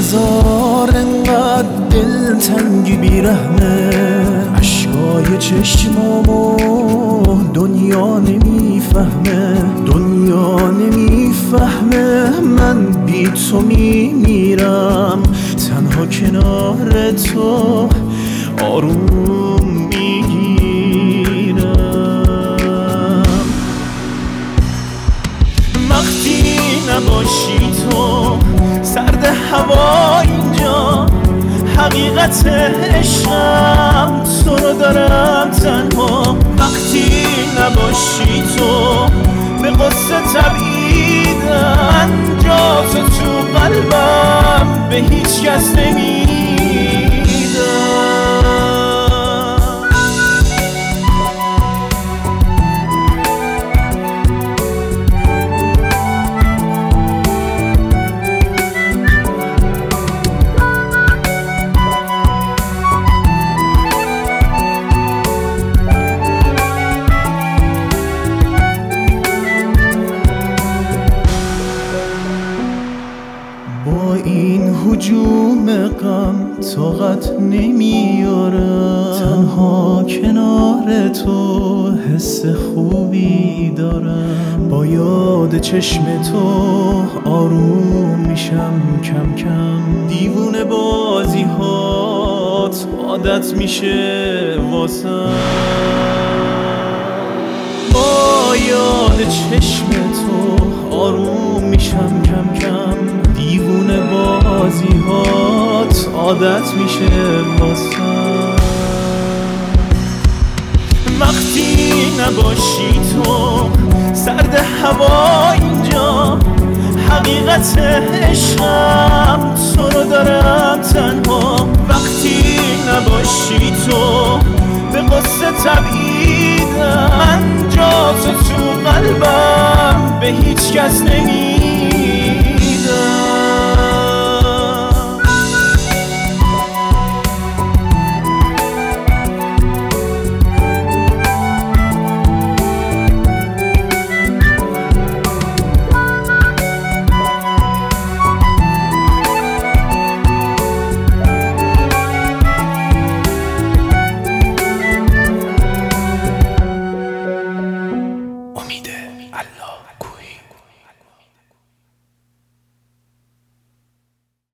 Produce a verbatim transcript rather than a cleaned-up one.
نزار انقدر دلتنگی بیرحمه، اشکای چشمامو دنیا نمیفهمه، دنیا نمیفهمه. من بی تو میمیرم، تنها کنار تو آروم میگیرم. وقتی نباشی تو سرد هوا اینجا، حقیقت عشقم تو رو دارم تنها. وقتی نباشی تو به قصه تبعیدم، جا تو تو قلبم به هیچ کس نمیدم. با این هجوم غم طاقت نمیارم، تنها کنار تو حس خوبی دارم. با یاد چشم تو آروم میشم کم کم، دیوونه بازی هات عادت میشه واسم. با یاد چشم تو آروم میشم کم کم، دیوونه بازی هات عادت میشه واسم. وقتی نباشی تو سرد هوا اینجا، حقیقت عشقم تو رو دارم تنها. وقتی نباشی تو به قصه تبعیدم، جا تو تو قلبم به هیچ کس نمی